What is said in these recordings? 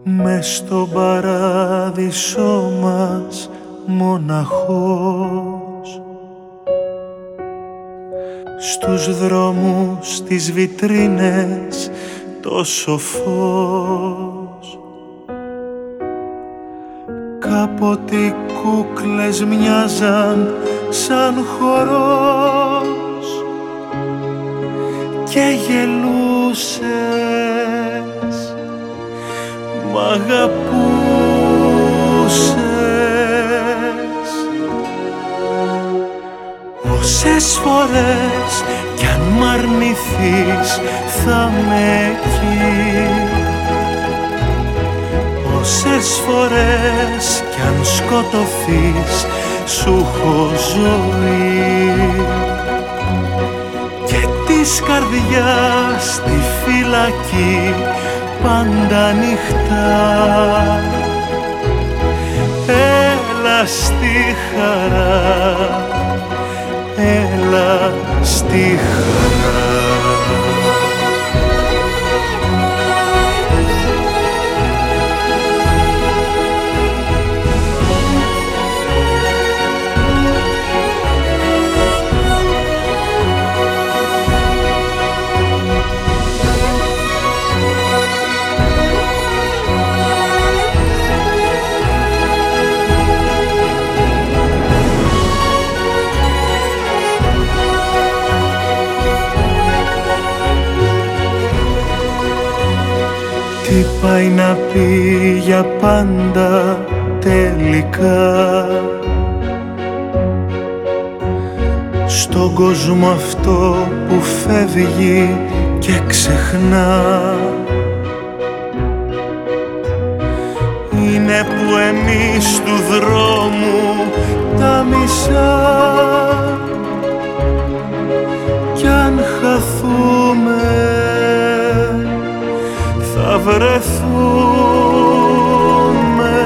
μες στον παράδεισό μας μοναχός, στους δρόμους, τις βιτρίνες, τόσο φως. Κάποτε οι κούκλες μοιάζαν σαν χορός και γελούσες, μ' αγαπούσες. Όσες φορές κι αν μ' αρνηθείς θα με εκεί, όσες φορές κι αν σκοτωθείς σου έχω ζωή και της καρδιάς τη φυλακή πάντα ανοιχτά. Έλα στη χαρά, έλα στη χαρά. Τι πάει να πει για πάντα τελικά στον κόσμο αυτό που φεύγει και ξεχνά? Είναι που εμείς του δρόμου τα μισά κι αν χαθούμε θα βρεθούμε.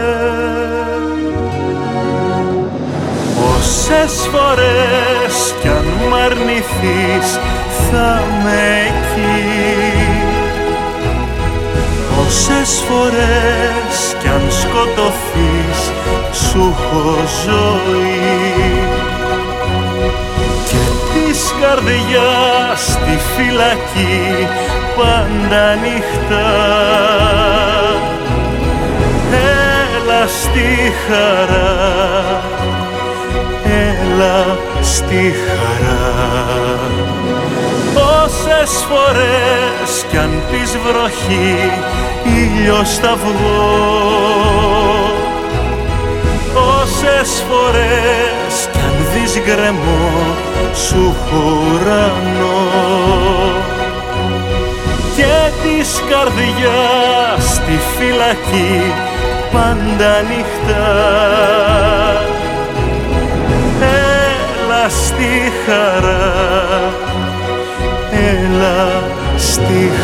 Όσες φορές κι αν μ' αρνηθείς θα με εκεί, όσες φορές κι αν σκοτωθείς σου έχω ζωή και της καρδιάς τη φυλακή πάντα ανοιχτά. Έλα στη χαρά, έλα στη χαρά. Όσες φορές κι αν πεις βροχή ήλιος θα βγω, όσες φορές κι αν δεις γκρεμό σου έχω ουρανό και της καρδιάς τη φυλακή πάντα ανοιχτά. Έλα στη χαρά, έλα στη χαρά.